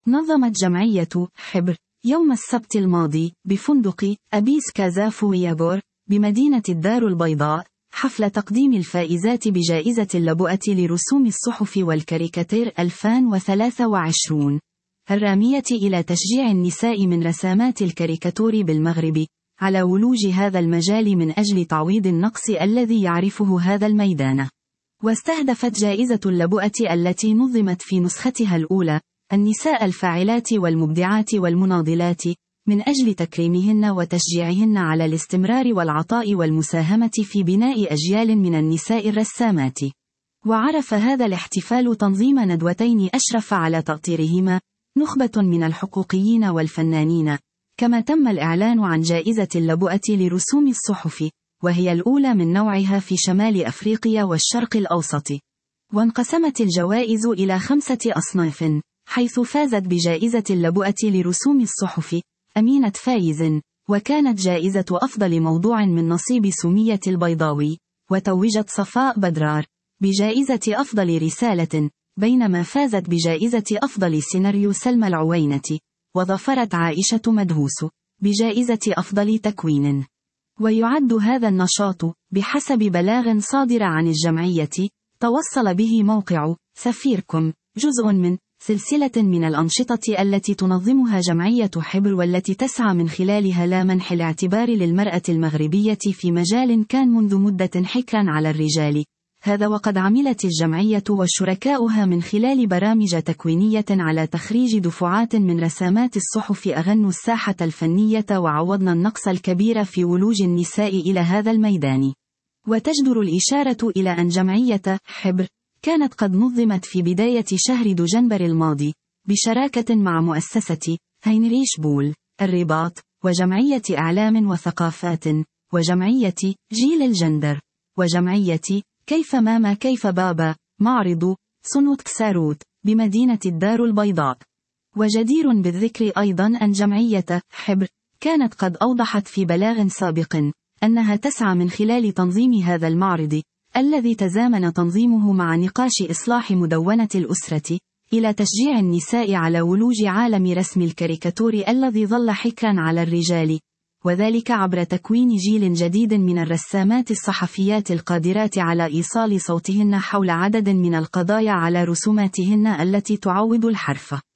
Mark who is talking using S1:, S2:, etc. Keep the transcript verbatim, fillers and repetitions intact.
S1: نظمت جمعية حبر يوم السبت الماضي بفندق أبيس كازافويابور بمدينة الدار البيضاء حفل تقديم الفائزات بجائزة اللبؤة لرسوم الصحف والكاريكاتير ألفين وثلاثة وعشرين، الرامية إلى تشجيع النساء من رسامات الكاريكاتور بالمغرب على ولوج هذا المجال من أجل تعويض النقص الذي يعرفه هذا الميدان. واستهدفت جائزة اللبؤة التي نظمت في نسختها الأولى النساء الفاعلات والمبدعات والمناضلات من أجل تكريمهن وتشجيعهن على الاستمرار والعطاء والمساهمة في بناء أجيال من النساء الرسامات. وعرف هذا الاحتفال تنظيم ندوتين أشرف على تأطيرهما نخبة من الحقوقيين والفنانين، كما تم الإعلان عن جائزة اللبؤة لرسوم الصحف، وهي الأولى من نوعها في شمال أفريقيا والشرق الأوسط. وانقسمت الجوائز إلى خمسة أصناف، حيث فازت بجائزة اللبؤة لرسوم الصحف أمينة فايز، وكانت جائزة أفضل موضوع من نصيب سمية البيضاوي، وتوجت صفاء بدرار بجائزة أفضل رسالة، بينما فازت بجائزة أفضل سيناريو سلمى العوينة، وظفرت عائشة مدهوس بجائزة أفضل تكوين. ويعد هذا النشاط بحسب بلاغ صادر عن الجمعية توصل به موقع سفيركم جزء من سلسلة من الأنشطة التي تنظمها جمعية حبر، والتي تسعى من خلالها لا منح الاعتبار للمرأة المغربية في مجال كان منذ مدة حكرا على الرجال. هذا وقد عملت الجمعية وشركاؤها من خلال برامج تكوينية على تخريج دفعات من رسامات الصحف أغنوا الساحة الفنية وعوضنا النقص الكبير في ولوج النساء إلى هذا الميدان. وتجدر الإشارة إلى أن جمعية حبر كانت قد نظمت في بداية شهر دجنبر الماضي بشراكة مع مؤسسة هينريش بول الرباط وجمعية أعلام وثقافات وجمعية جيل الجندر وجمعية كيف ماما كيف بابا معرض سنوت كساروت بمدينة الدار البيضاء. وجدير بالذكر أيضا أن جمعية حبر كانت قد أوضحت في بلاغ سابق أنها تسعى من خلال تنظيم هذا المعرض الذي تزامن تنظيمه مع نقاش إصلاح مدونة الأسرة إلى تشجيع النساء على ولوج عالم رسم الكاريكاتور الذي ظل حكرا على الرجال، وذلك عبر تكوين جيل جديد من الرسامات الصحفيات القادرات على إيصال صوتهن حول عدد من القضايا على رسوماتهن التي تعوض الحرف.